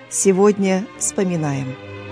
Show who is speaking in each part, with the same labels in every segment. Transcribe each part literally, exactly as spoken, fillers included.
Speaker 1: Сегодня вспоминаем.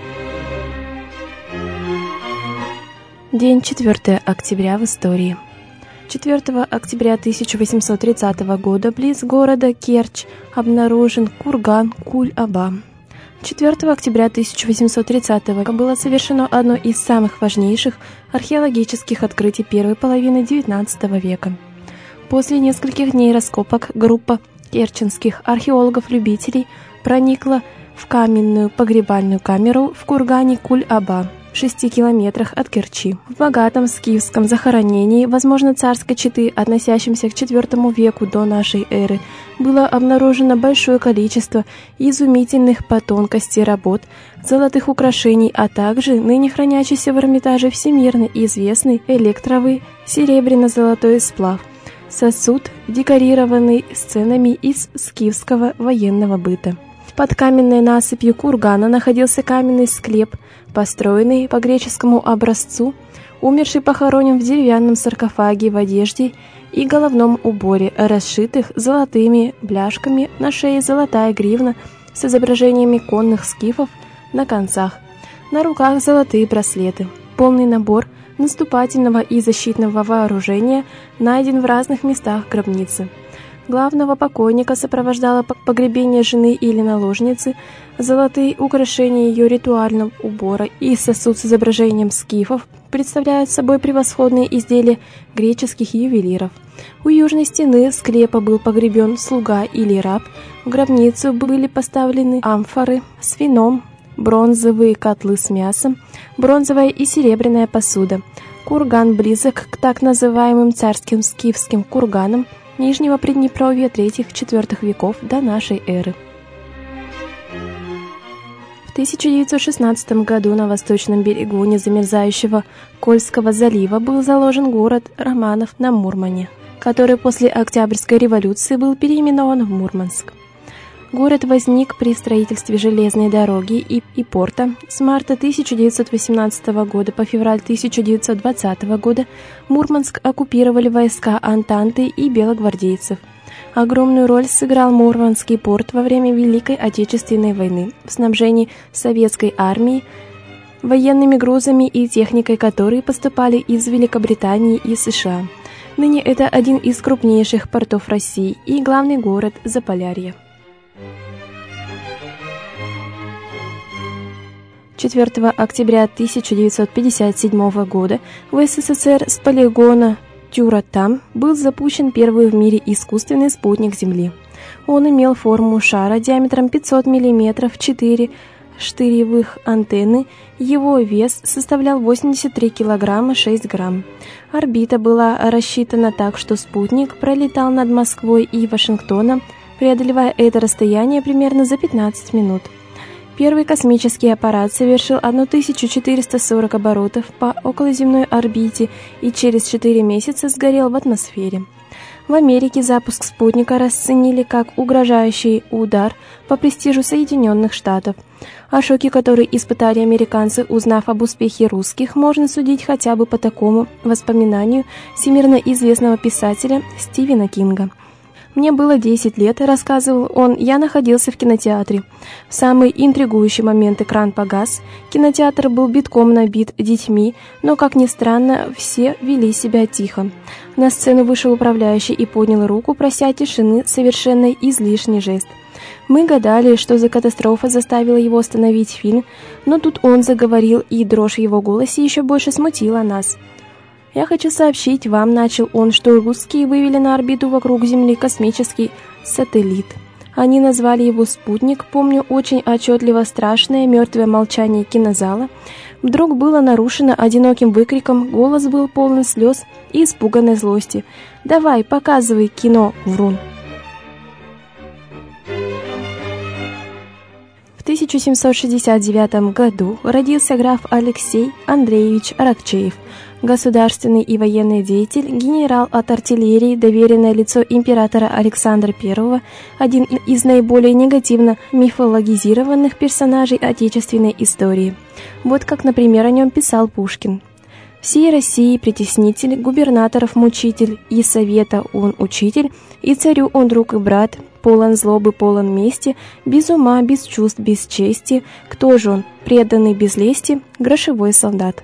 Speaker 2: День четвёртого октября в истории. четвёртого октября тысяча восемьсот тридцатого года близ города Керчь обнаружен курган Куль-Аба. четвёртого октября тысяча восемьсот тридцатого было совершено одно из самых важнейших археологических открытий первой половины девятнадцатого века. После нескольких дней раскопок группа керченских археологов-любителей проникла в каменную погребальную камеру в кургане Куль-Аба в шести километрах от Керчи. В богатом скифском захоронении, возможно, царской четы, относящемся к четвёртому веку до нашей эры, было обнаружено большое количество изумительных по тонкости работ, золотых украшений, а также ныне хранящийся в Эрмитаже всемирно известный электровый серебряно-золотой сплав, сосуд, декорированный сценами из скифского военного быта. Под каменной насыпью кургана находился каменный склеп, построенный по греческому образцу. Умерший похоронен в деревянном саркофаге в одежде и головном уборе, расшитых золотыми бляшками, на шее золотая гривна с изображениями конных скифов на концах, на руках золотые браслеты. Полный набор наступательного и защитного вооружения найден в разных местах гробницы. Главного покойника сопровождало погребение жены или наложницы, золотые украшения ее ритуального убора и сосуд с изображением скифов представляют собой превосходные изделия греческих ювелиров. У южной стены склепа был погребен слуга или раб, в гробницу были поставлены амфоры с вином, бронзовые котлы с мясом, бронзовая и серебряная посуда. Курган близок к так называемым царским скифским курганам Нижнего Приднепровья третьего-четвёртого веков до нашей эры. В тысяча девятьсот шестнадцатом году на восточном берегу незамерзающего Кольского залива был заложен город Романов на Мурмане, который после Октябрьской революции был переименован в Мурманск. Город возник при строительстве железной дороги и, и порта. С марта тысяча девятьсот восемнадцатого года по февраль тысяча девятьсот двадцатого года Мурманск оккупировали войска Антанты и белогвардейцев. Огромную роль сыграл Мурманский порт во время Великой Отечественной войны в снабжении советской армии военными грузами и техникой, которые поступали из Великобритании и США. Ныне это один из крупнейших портов России и главный город Заполярья. четвёртого октября тысяча девятьсот пятьдесят седьмого года в СССР с полигона Тюратам был запущен первый в мире искусственный спутник Земли. Он имел форму шара диаметром пятьсот миллиметров, четыре штыревых антенны, его вес составлял восемьдесят три килограмма шесть грамм. Орбита была рассчитана так, что спутник пролетал над Москвой и Вашингтоном, преодолевая это расстояние примерно за пятнадцать минут. Первый космический аппарат совершил тысячу четыреста сорок оборотов по околоземной орбите и через четыре месяца сгорел в атмосфере. В Америке запуск спутника расценили как угрожающий удар по престижу Соединенных Штатов. О шоке, который испытали американцы, узнав об успехе русских, можно судить хотя бы по такому воспоминанию всемирно известного писателя Стивена Кинга. «Мне было десять лет», — рассказывал он, — «я находился в кинотеатре. В самый интригующий момент экран погас, кинотеатр был битком набит детьми, но, как ни странно, все вели себя тихо. На сцену вышел управляющий и поднял руку, прося тишины, совершенно излишний жест. Мы гадали, что за катастрофа заставила его остановить фильм, но тут он заговорил, и дрожь в его голосе еще больше смутила нас. «Я хочу сообщить вам», — начал он, — «что русские вывели на орбиту вокруг Земли космический сателлит. Они назвали его «Спутник». Помню очень отчетливо страшное мертвое молчание кинозала. Вдруг было нарушено одиноким выкриком, голос был полон слез и испуганной злости. «Давай, показывай кино, врун!» В тысяча семьсот шестьдесят девятом году родился граф Алексей Андреевич Аракчеев, государственный и военный деятель, генерал от артиллерии, доверенное лицо императора Александра Первого, один из наиболее негативно мифологизированных персонажей отечественной истории. Вот как, например, о нем писал Пушкин. «Всей России притеснитель, губернаторов мучитель, и совета он учитель, и царю он друг и брат, полон злобы, полон мести, без ума, без чувств, без чести. Кто же он? Преданный без лести, грошевой солдат.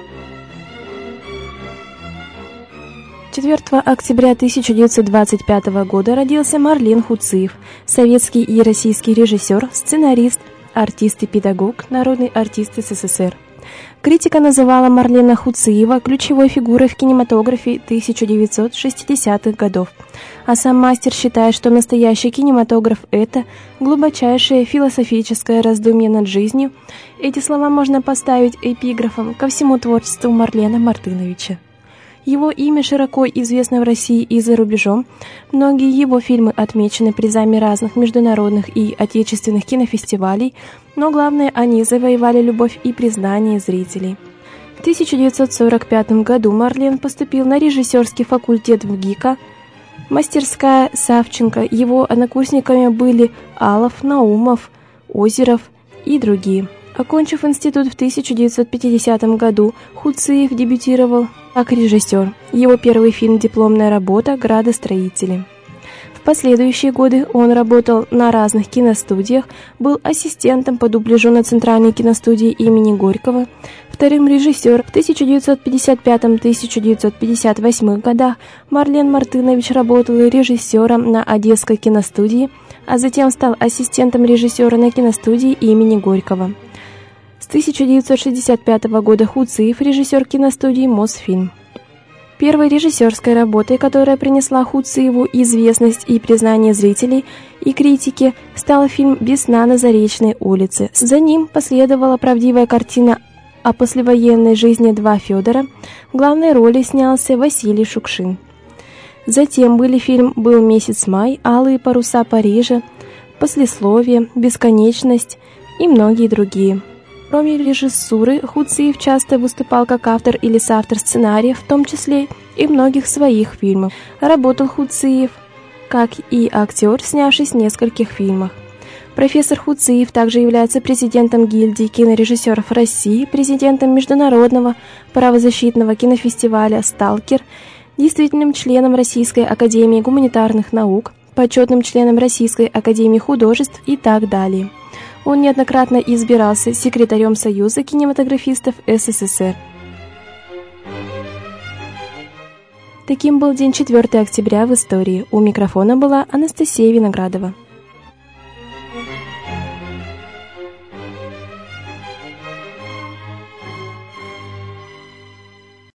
Speaker 2: четвёртого октября тысяча девятьсот двадцать пятого года родился Марлен Хуциев, советский и российский режиссер, сценарист, артист и педагог, народный артист СССР. Критика называла Марлена Хуциева ключевой фигурой в кинематографе тысяча девятьсот шестидесятых годов, а сам мастер считает, что настоящий кинематограф – это глубочайшее философическое раздумье над жизнью. Эти слова можно поставить эпиграфом ко всему творчеству Марлена Мартыновича. Его имя широко известно в России и за рубежом. Многие его фильмы отмечены призами разных международных и отечественных кинофестивалей, но главное, они завоевали любовь и признание зрителей. В тысяча девятьсот сорок пятом году Марлен поступил на режиссерский факультет в ГИКа, мастерская Савченко. Его однокурсниками были Алов, Наумов, Озеров и другие. Окончив институт в тысяча девятьсот пятидесятом году, Хуциев дебютировал как режиссер. Его первый фильм «Дипломная работа. Градостроители». В последующие годы он работал на разных киностудиях, был ассистентом по дубляжу на Центральной киностудии имени Горького, вторым режиссером. В тысяча девятьсот пятьдесят пятом — тысяча девятьсот пятьдесят восьмом годах Марлен Мартынович работал режиссером на Одесской киностудии, а затем стал ассистентом режиссера на киностудии имени Горького. С тысяча девятьсот шестьдесят пятого года Хуциев – режиссер киностудии «Мосфильм». Первой режиссерской работой, которая принесла Хуциеву известность и признание зрителей и критики, стал фильм «Весна на Заречной улице». За ним последовала правдивая картина о послевоенной жизни «Два Федора». В главной роли снялся Василий Шукшин. Затем были фильм «Был месяц май», «Алые паруса Парижа», «Послесловие», «Бесконечность» и многие другие. Кроме режиссуры, Хуциев часто выступал как автор или соавтор сценариев, в том числе и многих своих фильмов. Работал Хуциев как и актер, снявшись в нескольких фильмах. Профессор Хуциев также является президентом гильдии кинорежиссеров России, президентом Международного правозащитного кинофестиваля «Сталкер», действительным членом Российской академии гуманитарных наук, почетным членом Российской академии художеств и так далее. Он неоднократно избирался секретарем Союза кинематографистов СССР. Таким был день четвёртого октября в истории. У микрофона была Анастасия Виноградова.